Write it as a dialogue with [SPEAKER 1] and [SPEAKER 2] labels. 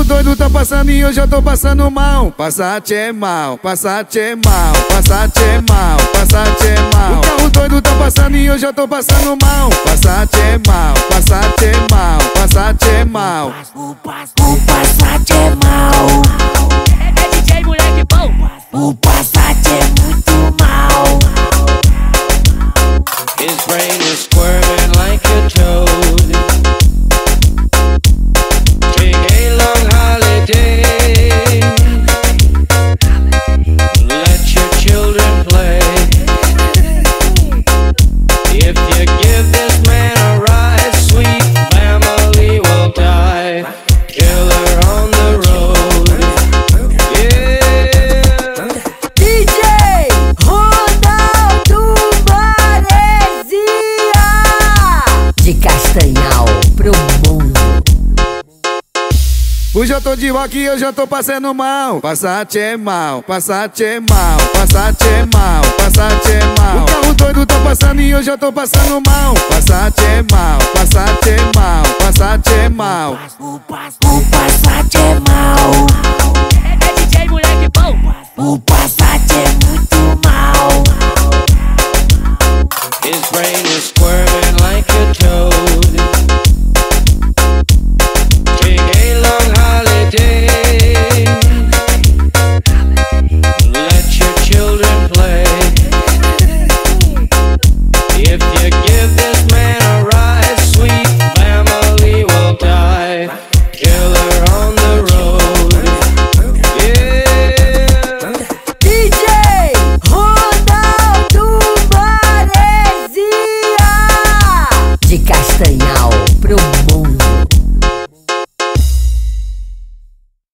[SPEAKER 1] carro doido tá passando e eu já tô passando mal. Passat é mal, Passat é mal, Passat é mal, Passat é mal. O carro doido tá passando e eu já tô passando mal. Passat é mal, Passat é mal, Passat é mal.
[SPEAKER 2] O Passat é mal.
[SPEAKER 3] É DJ moleque bom.
[SPEAKER 2] O Passat é muito mal.
[SPEAKER 4] His brain is squirming like a toad. Take a long holiday. Let your children play. If you give this man a ride, sweet family will die. Killer on the road. Yeah.
[SPEAKER 2] DJ Ronaldo Maresia, de Castanhal pro mundo.
[SPEAKER 1] Hoje eu tô de rock e eu já tô passando mal. Passat é mal, Passat é mal, Passat é mal, Passat é mal. O carro doido tá passando e eu já tô passando mal. Passat é mal, Passat é mal, Passat é mal.
[SPEAKER 2] O Passat é mal.
[SPEAKER 3] É DJ moleque bom.
[SPEAKER 2] O Passat é muito mal.
[SPEAKER 4] His brain is squirming like a toad. Take a long holiday. Let your children play. If you give this man a ride, sweet family will die. Killer on the road. Yeah.
[SPEAKER 2] DJ Ronaldo Maresia, de Castanhal